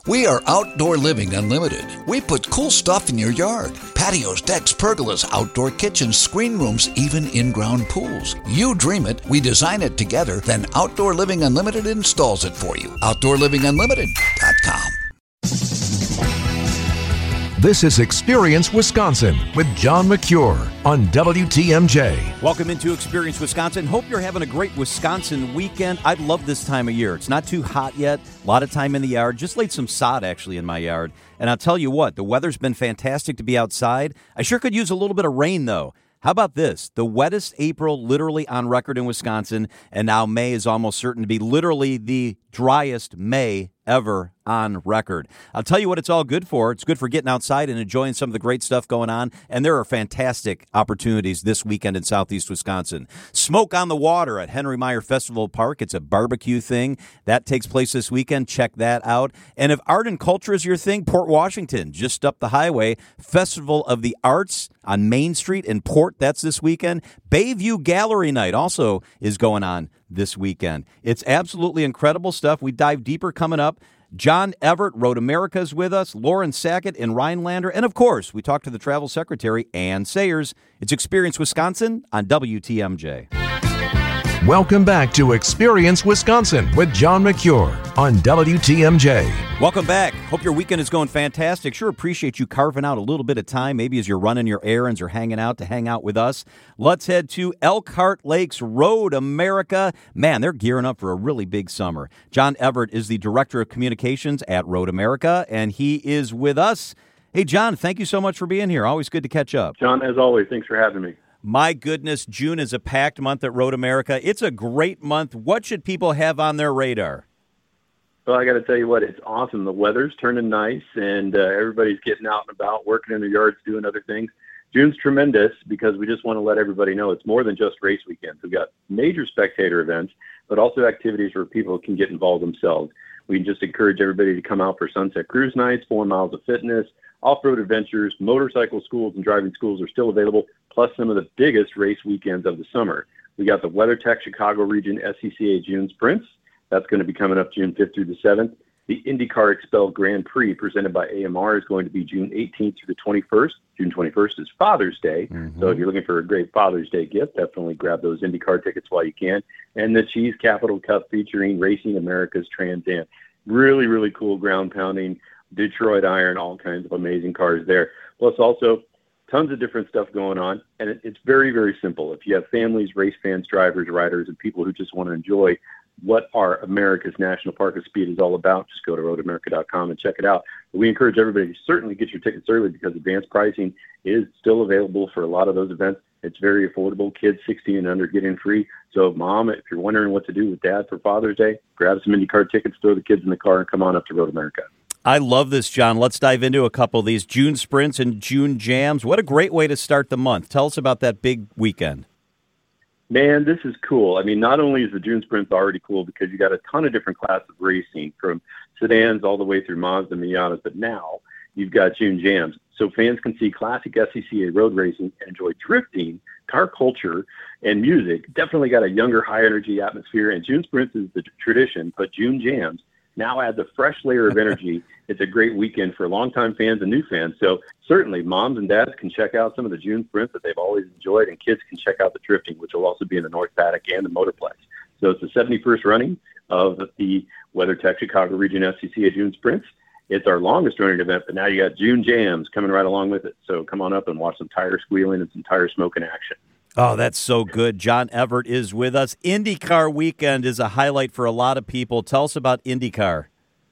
We are Outdoor Living Unlimited. We put cool stuff in your yard. Patios, decks, pergolas, outdoor kitchens, screen rooms, even in-ground pools. You dream it, we design it together, then Outdoor Living Unlimited installs it for you. OutdoorLivingUnlimited.com. This is Experience Wisconsin with John McCure on WTMJ. Welcome into Experience Wisconsin. Hope you're having a great Wisconsin weekend. I love this time of year. It's not too hot yet. A lot of time in the yard. Just laid some sod actually in my yard. And I'll tell you what, the weather's been fantastic to be outside. I sure could use a little bit of rain though. How about this? The wettest April literally on record in Wisconsin, and now May is almost certain to be literally the driest May ever on record. I'll tell you what it's all good for. It's good for getting outside and enjoying some of the great stuff going on, and there are fantastic opportunities this weekend in southeast Wisconsin. Smoke on the Water at Henry Meyer Festival Park. It's a barbecue thing. That takes place this weekend. Check that out. And if art and culture is your thing, Port Washington, just up the highway, Festival of the Arts on Main Street in Port. That's this weekend. Bayview Gallery Night also is going on this weekend. It's absolutely incredible stuff. We dive deeper coming up. John Everett, Road America, is with us. Lauren Sackett and Rhinelander. And, of course, we talked to the travel secretary, Ann Sayers. It's Experience Wisconsin on WTMJ. Welcome back to Experience Wisconsin with John McCure on WTMJ. Welcome back. Hope your weekend is going fantastic. Sure appreciate you carving out a little bit of time, maybe as you're running your errands or hanging out to hang out with us. Let's head to Elkhart Lakes, Road America. Man, they're gearing up for a really big summer. John Everett is the Director of Communications at Road America, and he is with us. Hey, John, thank you so much for being here. Always good to catch up. John, as always, thanks for having me. My goodness, June is a packed month at Road America. It's a great month. What should people have on their radar? Well, I got to tell you what, it's awesome. The weather's turning nice, and everybody's getting out and about, working in their yards, doing other things. June's tremendous because we just want to let everybody know it's more than just race weekends. We've got major spectator events, but also activities where people can get involved themselves. We just encourage everybody to come out for sunset cruise nights, 4 miles of fitness, off-road adventures, motorcycle schools and driving schools are still available, plus some of the biggest race weekends of the summer. We got the WeatherTech Chicago Region SCCA June Sprints. That's going to be coming up June 5th through the 7th. The IndyCar Expel Grand Prix presented by AMR is going to be June 18th through the 21st. June 21st is Father's Day. So if you're looking for a great Father's Day gift, definitely grab those IndyCar tickets while you can. And the Cheese Capital Cup featuring Racing America's Trans Am. Really, really cool ground pounding, Detroit Iron, all kinds of amazing cars there. Plus also tons of different stuff going on. And it's very, very simple. If you have families, race fans, drivers, riders, and people who just want to enjoy what our America's National Park of Speed is all about, just go to roadamerica.com and check it out. But we encourage everybody to certainly get your tickets early because advanced pricing is still available for a lot of those events. It's very affordable. Kids 16 and under get in free. So, Mom, if you're wondering what to do with Dad for Father's Day, grab some IndyCar tickets, throw the kids in the car, and come on up to Road America. I love this, John. Let's dive into a couple of these June Sprints and June Jams. What a great way to start the month. Tell us about that big weekend. Man, this is cool. I mean, not only is the June Sprint already cool because you got a ton of different classes of racing from sedans all the way through Mazda, Miatas, but now you've got June Jams. So fans can see classic SCCA road racing and enjoy drifting, car culture, and music. Definitely got a younger, high-energy atmosphere, and June Sprints is the tradition, but June Jams now adds a fresh layer of energy. It's a great weekend for longtime fans and new fans. So certainly moms and dads can check out some of the June Sprints that they've always enjoyed, and kids can check out the drifting, which will also be in the North Paddock and the Motorplex. So it's the 71st running of the WeatherTech Chicago Region SCCA June Sprints. It's our longest running event, but now you got June Jams coming right along with it. So come on up and watch some tire squealing and some tire smoke in action. Oh, that's so good. John Everett is with us. IndyCar weekend is a highlight for a lot of people. Tell us about IndyCar.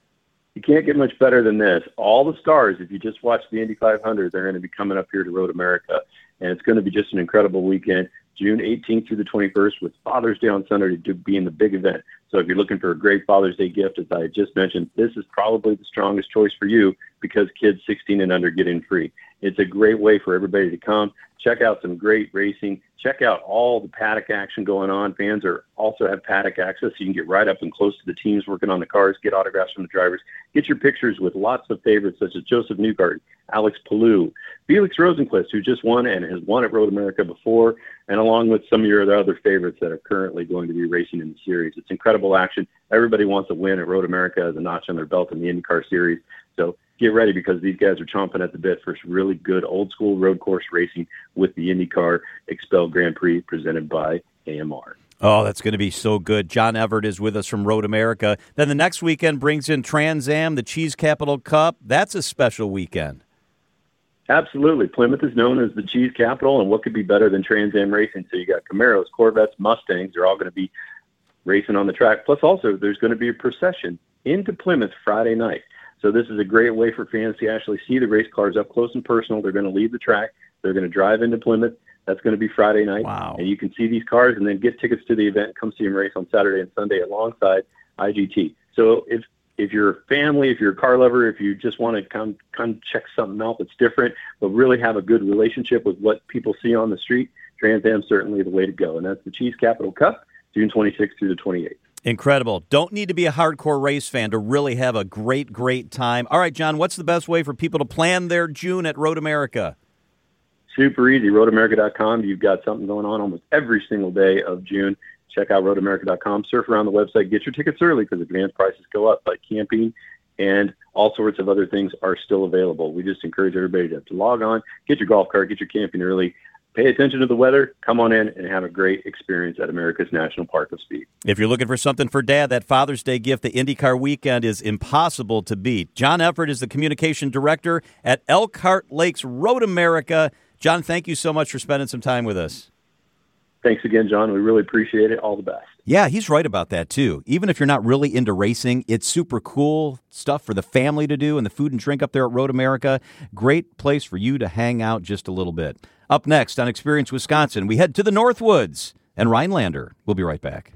You can't get much better than this. All the stars, if you just watch the Indy 500, they're going to be coming up here to Road America, and it's going to be just an incredible weekend. June 18th through the 21st with Father's Day on Sunday being the big event. So if you're looking for a great Father's Day gift, as I just mentioned, this is probably the strongest choice for you because kids 16 and under get in free. It's a great way for everybody to come, check out some great racing, check out all the paddock action going on. Fans also have paddock access, so you can get right up and close to the teams working on the cars, get autographs from the drivers, get your pictures with lots of favorites such as Joseph Newgarden, Alex Palou, Felix Rosenqvist, who just won and has won at Road America before, and along with some of your other favorites that are currently going to be racing in the series. It's incredible incredible action. Everybody wants to win at Road America as a notch on their belt in the IndyCar Series. So get ready, because these guys are chomping at the bit for some really good old-school road course racing with the IndyCar Expel Grand Prix presented by AMR. Oh, that's going to be so good. John Everett is with us from Road America. Then the next weekend brings in Trans Am, the Cheese Capital Cup. That's a special weekend. Absolutely. Plymouth is known as the cheese capital, and what could be better than Trans Am racing? So you got Camaros, Corvettes, Mustangs. They're all going to be racing on the track. Plus also there's going to be a procession into Plymouth Friday night. So this is a great way for fans to actually see the race cars up close and personal. They're going to leave the track. They're going to drive into Plymouth. That's going to be Friday night. Wow. And you can see these cars and then get tickets to the event and come see them race on Saturday and Sunday alongside IGT. So if you're a family, if you're a car lover, if you just want to come check something out that's different, but really have a good relationship with what people see on the street, Trans Am's certainly the way to go. And that's the Cheese Capital Cup, June 26th through the 28th. Incredible. Don't need to be a hardcore race fan to really have a great, great time. All right, John, what's the best way for people to plan their June at Road America? Super easy. RoadAmerica.com. You've got something going on almost every single day of June. Check out RoadAmerica.com. Surf around the website. Get your tickets early because advance prices go up, like camping and all sorts of other things are still available. We just encourage everybody to log on, get your golf cart, get your camping early, pay attention to the weather, come on in, and have a great experience at America's National Park of Speed. If you're looking for something for Dad, that Father's Day gift, the IndyCar weekend, is impossible to beat. John Everett is the communication director at Elkhart Lakes Road America. John, thank you so much for spending some time with us. Thanks again, John. We really appreciate it. All the best. Yeah, he's right about that, too. Even if you're not really into racing, it's super cool stuff for the family to do, and the food and drink up there at Road America, great place for you to hang out just a little bit. Up next on Experience Wisconsin, we head to the Northwoods and Rhinelander. We'll be right back.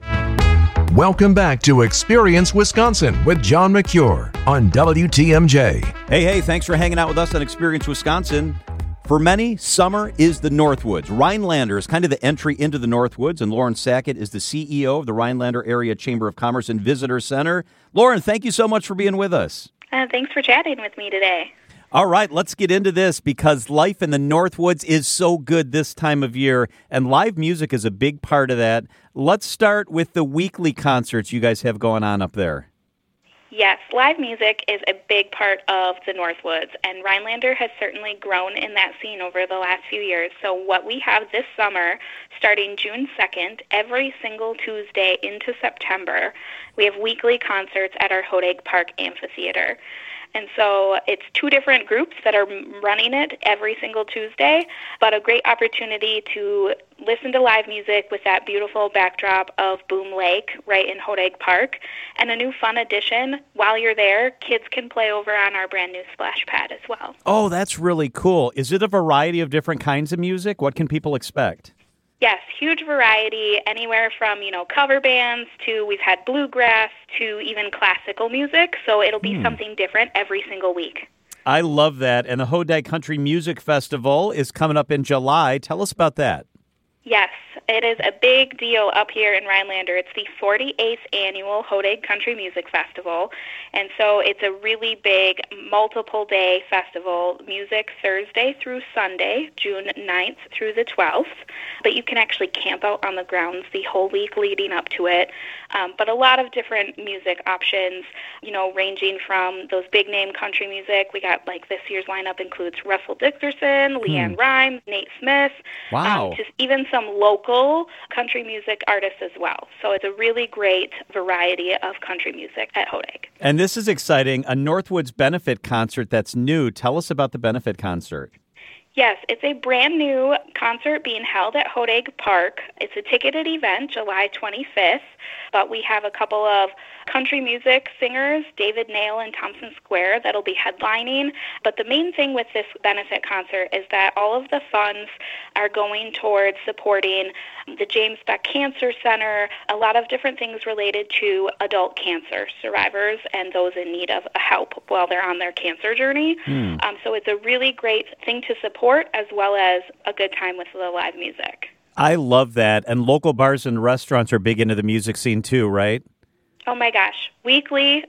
Welcome back to Experience Wisconsin with John McCure on WTMJ. Hey, thanks for hanging out with us on Experience Wisconsin. For many, summer is the Northwoods. Rhinelander is kind of the entry into the Northwoods, and Lauren Sackett is the CEO of the Rhinelander Area Chamber of Commerce and Visitor Center. Lauren, thank you so much for being with us. Thanks for chatting with me today. All right, let's get into this because life in the Northwoods is so good this time of year, and live music is a big part of that. Let's start with the weekly concerts you guys have going on up there. Yes, live music is a big part of the Northwoods, and Rhinelander has certainly grown in that scene over the last few years. So what we have this summer, starting June 2nd, every single Tuesday into September, we have weekly concerts at our Hodag Park Amphitheater. And so it's two different groups that are running it every single Tuesday, but a great opportunity to listen to live music with that beautiful backdrop of Boom Lake right in Hodag Park. And a new fun addition, while you're there, kids can play over on our brand new splash pad as well. Oh, that's really cool. Is it a variety of different kinds of music? What can people expect? Yes, huge variety, anywhere from, cover bands to we've had bluegrass to even classical music. So it'll be something different every single week. I love that. And the Hodag Country Music Festival is coming up in July. Tell us about that. Yes, it is a big deal up here in Rhinelander. It's the 48th annual Hodag Country Music Festival, and so it's a really big multiple-day festival, music Thursday through Sunday, June 9th through the 12th, but you can actually camp out on the grounds the whole week leading up to it, but a lot of different music options, ranging from those big-name country music. We got, this year's lineup includes Russell Dickerson, Leanne Rimes, Nate Smith, wow. Just even some local country music artists as well. So it's a really great variety of country music at Hodag. And this is exciting, a Northwoods benefit concert that's new. Tell us about the benefit concert. Yes, it's a brand new concert being held at Hodag Park. It's a ticketed event, July 25th, but we have a couple of country music singers, David Nail and Thompson Square, that'll be headlining. But the main thing with this benefit concert is that all of the funds are going towards supporting the James Beck Cancer Center, a lot of different things related to adult cancer survivors and those in need of help while they're on their cancer journey. So it's a really great thing to support as well as a good time with the live music. I love that. And local bars and restaurants are big into the music scene too, right? Oh my gosh. Weekly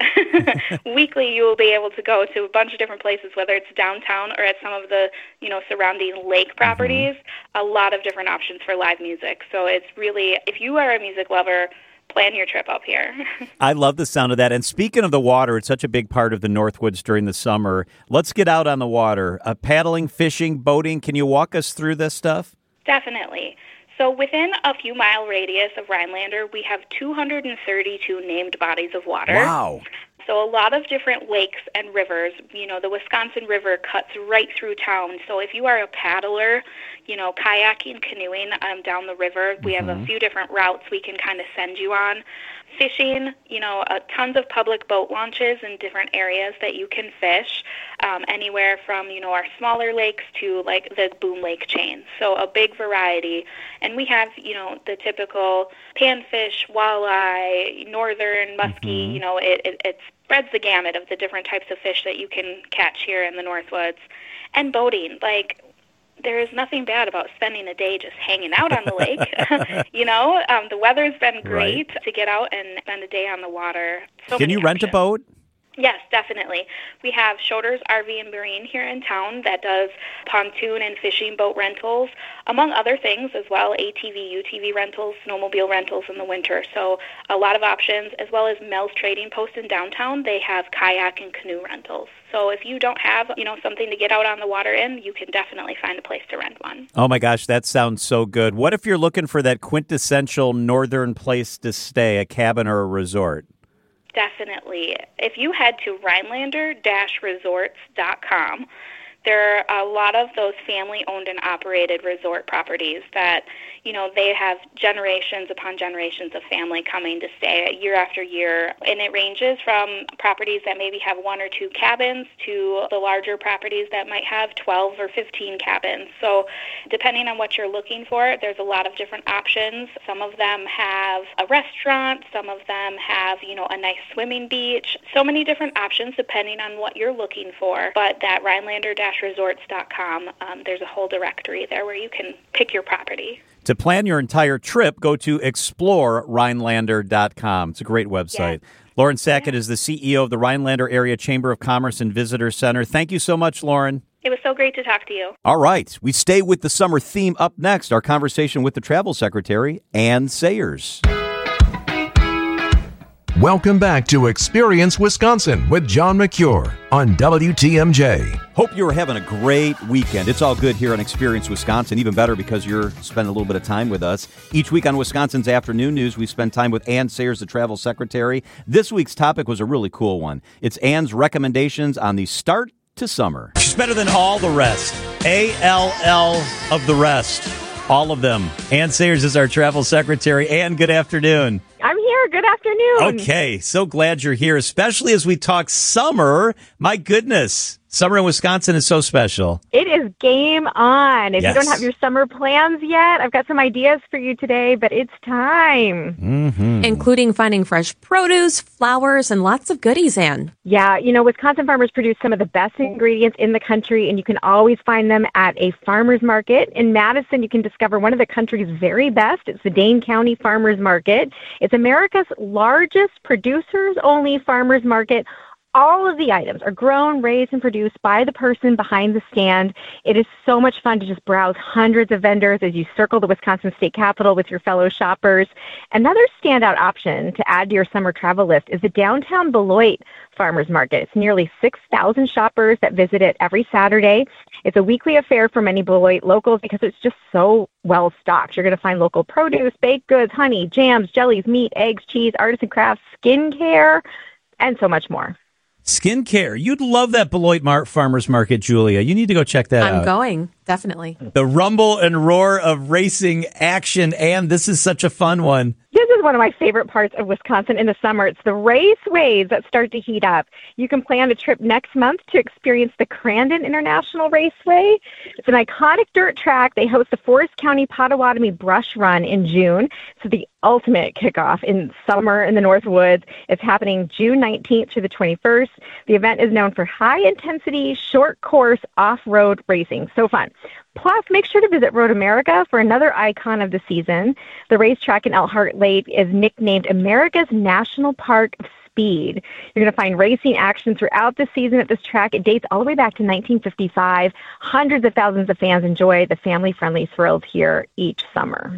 you will be able to go to a bunch of different places, whether it's downtown or at some of the, surrounding lake properties, a lot of different options for live music. So it's really, if you are a music lover, plan your trip up here. I love the sound of that. And speaking of the water, it's such a big part of the Northwoods during the summer. Let's get out on the water. Paddling, fishing, boating. Can you walk us through this stuff? Definitely. So within a few mile radius of Rhinelander, we have 232 named bodies of water. Wow. So a lot of different lakes and rivers. You know, the Wisconsin River cuts right through town. So if you are a paddler, you know, kayaking, canoeing down the river, we have a few different routes we can kind of send you on. Fishing, you know, tons of public boat launches in different areas that you can fish, anywhere from, you know, our smaller lakes to, like, the Boom Lake chain. So a big variety. And we have, you know, the typical panfish, walleye, northern, muskie, you know, it spreads the gamut of the different types of fish that you can catch here in the Northwoods. And boating, like, there is nothing bad about spending a day just hanging out on the lake. You know, the weather's been great to get out and spend a day on the water. Can you rent a boat? Yes, definitely. We have Schroeder's RV and Marine here in town that does pontoon and fishing boat rentals, among other things as well, ATV, UTV rentals, snowmobile rentals in the winter. So a lot of options, as well as Mel's Trading Post in downtown. They have kayak and canoe rentals. So if you don't have, you know, something to get out on the water in, you can definitely find a place to rent one. Oh, my gosh, that sounds so good. What if you're looking for that quintessential northern place to stay, a cabin or a resort? Definitely. If you head to Rhinelander-resorts.com, there are a lot of those family-owned and operated resort properties that, you know, they have generations upon generations of family coming to stay year after year. And it ranges from properties that maybe have 1 or 2 cabins to the larger properties that might have 12 or 15 cabins. So depending on what you're looking for, there's a lot of different options. Some of them have a restaurant. Some of them have, you know, a nice swimming beach. So many different options depending on what you're looking for. But that Rhinelander-resorts.com, there's a whole directory there where you can pick your property. To plan your entire trip, go to explorerhinelander.com. It's a great website. Yeah. Lauren Sackett is the CEO of the Rhinelander Area Chamber of Commerce and Visitor Center. Thank you so much, Lauren. It was so great to talk to you. All right. We stay with the summer theme up next, our conversation with the Travel Secretary, Ann Sayers. Welcome back to Experience Wisconsin with John McCure on WTMJ. Hope you're having a great weekend. It's all good here on Experience Wisconsin, even better because you're spending a little bit of time with us. Each week on Wisconsin's Afternoon News, we spend time with Ann Sayers, the Travel Secretary. This week's topic was a really cool one. It's Ann's recommendations on the start to summer. She's better than all the rest. ALL of the rest. All of them. Ann Sayers is our Travel Secretary. Ann, good afternoon. I'm here. Good afternoon. Okay, so glad you're here, especially as we talk summer. My goodness, summer in Wisconsin is so special. It is game on. If you don't have your summer plans yet, I've got some ideas for you today, but it's time. Mm-hmm. Including finding fresh produce, flowers, and lots of goodies, Ann. Yeah, you know, Wisconsin farmers produce some of the best ingredients in the country, and you can always find them at a farmer's market. In Madison, you can discover one of the country's very best. It's the Dane County Farmers Market. It's America's largest producers-only farmers market. All of the items are grown, raised, and produced by the person behind the stand. It is so much fun to just browse hundreds of vendors as you circle the Wisconsin State Capitol with your fellow shoppers. Another standout option to add to your summer travel list is the downtown Beloit Farmers Market. It's nearly 6,000 shoppers that visit it every Saturday. It's a weekly affair for many Beloit locals because it's just so well stocked. You're going to find local produce, baked goods, honey, jams, jellies, meat, eggs, cheese, artisan crafts, skincare, and so much more. Skincare. You'd love that Beloit Farmers Market, Julia. You need to go check that out. I'm going, definitely. The rumble and roar of racing action, and this is such a fun one. This is one of my favorite parts of Wisconsin in the summer. It's the raceways that start to heat up. You can plan a trip next month to experience the Crandon International Raceway. It's an iconic dirt track. They host the Forest County Potawatomi Brush Run in June. It's the ultimate kickoff in summer in the Northwoods. It's happening June 19th through the 21st. The event is known for high-intensity, short-course, off-road racing. So fun. Plus, make sure to visit Road America for another icon of the season. The racetrack in Elkhart Lake is nicknamed America's National Park of Speed. You're going to find racing action throughout the season at this track. It dates all the way back to 1955. Hundreds of thousands of fans enjoy the family-friendly thrills here each summer.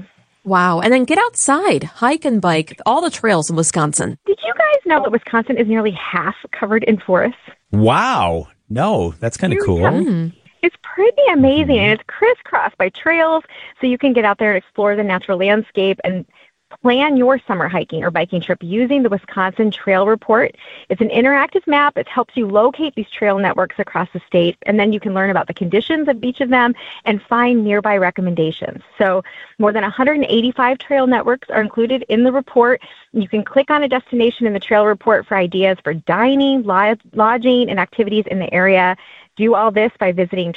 Wow. And then get outside, hike and bike, all the trails in Wisconsin. Did you guys know that Wisconsin is nearly half covered in forests? Wow. No, that's kind of cool. It's pretty amazing, and it's crisscrossed by trails, so you can get out there and explore the natural landscape and plan your summer hiking or biking trip using the Wisconsin Trail Report. It's an interactive map. It helps you locate these trail networks across the state, and then you can learn about the conditions of each of them and find nearby recommendations. So more than 185 trail networks are included in the report. You can click on a destination in the Trail Report for ideas for dining, lodging, and activities in the area. Do all this by visiting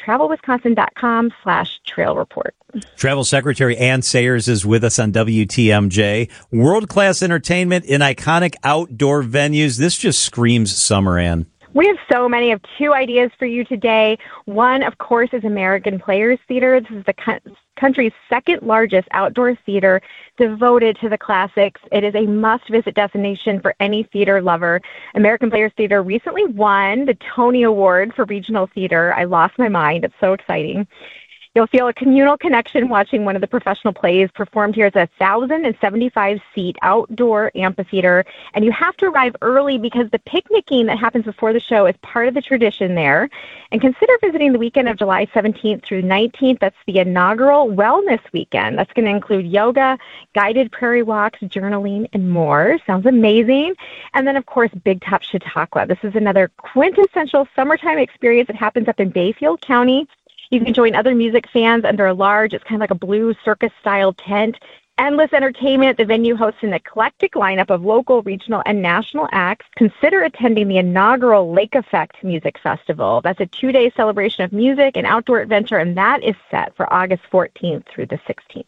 travelwisconsin.com/trail report. Travel Secretary Ann Sayers is with us on WTMJ. World-class entertainment in iconic outdoor venues. This just screams summer, Ann. We have so many. I have two ideas for you today. One, of course, is American Players Theater. This is the country's second largest outdoor theater devoted to the classics. It is a must-visit destination for any theater lover. American Players Theater recently won the Tony Award for Regional Theater. I lost my mind. It's so exciting. You'll feel a communal connection watching one of the professional plays performed here. It's a 1,075-seat outdoor amphitheater, and you have to arrive early because the picnicking that happens before the show is part of the tradition there. And consider visiting the weekend of July 17th through 19th. That's the inaugural Wellness Weekend. That's going to include yoga, guided prairie walks, journaling, and more. Sounds amazing. And then, of course, Big Top Chautauqua. This is another quintessential summertime experience that happens up in Bayfield County. You can join other music fans under a large, it's kind of like a blue circus-style tent. Endless entertainment. The venue hosts an eclectic lineup of local, regional, and national acts. Consider attending the inaugural Lake Effect Music Festival. That's a 2-day celebration of music and outdoor adventure, and that is set for August 14th through the 16th.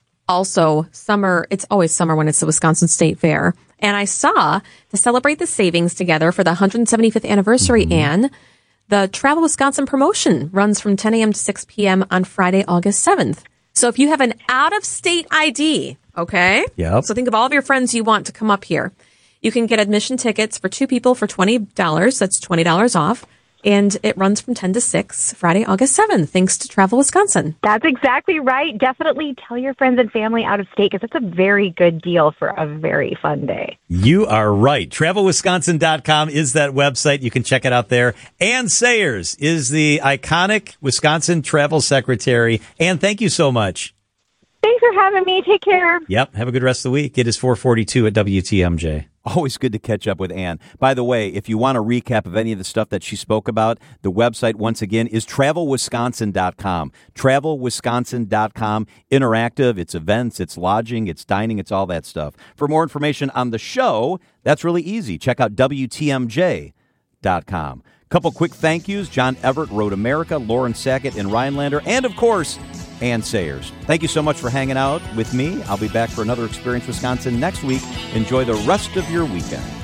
Also, summer, it's always summer when it's the Wisconsin State Fair. And I saw, to celebrate the savings together for the 175th anniversary, Ann, the Travel Wisconsin promotion runs from 10 a.m. to 6 p.m. on Friday, August 7th. So if you have an out-of-state ID, okay? Yep. So think of all of your friends you want to come up here. You can get admission tickets for 2 people for $20. That's $20 off. And it runs from 10 to 6, Friday, August 7th, thanks to Travel Wisconsin. That's exactly right. Definitely tell your friends and family out of state because it's a very good deal for a very fun day. You are right. TravelWisconsin.com is that website. You can check it out there. Ann Sayers is the iconic Wisconsin Travel Secretary. Ann, thank you so much. Thanks for having me. Take care. Yep. Have a good rest of the week. It is 4:42 at WTMJ. Always good to catch up with Ann. By the way, if you want a recap of any of the stuff that she spoke about, the website, once again, is TravelWisconsin.com. TravelWisconsin.com. Interactive. It's events, it's lodging, it's dining, it's all that stuff. For more information on the show, that's really easy. Check out WTMJ.com. Couple quick thank yous. John Everett, Road America, Lauren Sackett, and Rhinelander, and, of course, Ann Sayers. Thank you so much for hanging out with me. I'll be back for another Experience Wisconsin next week. Enjoy the rest of your weekend.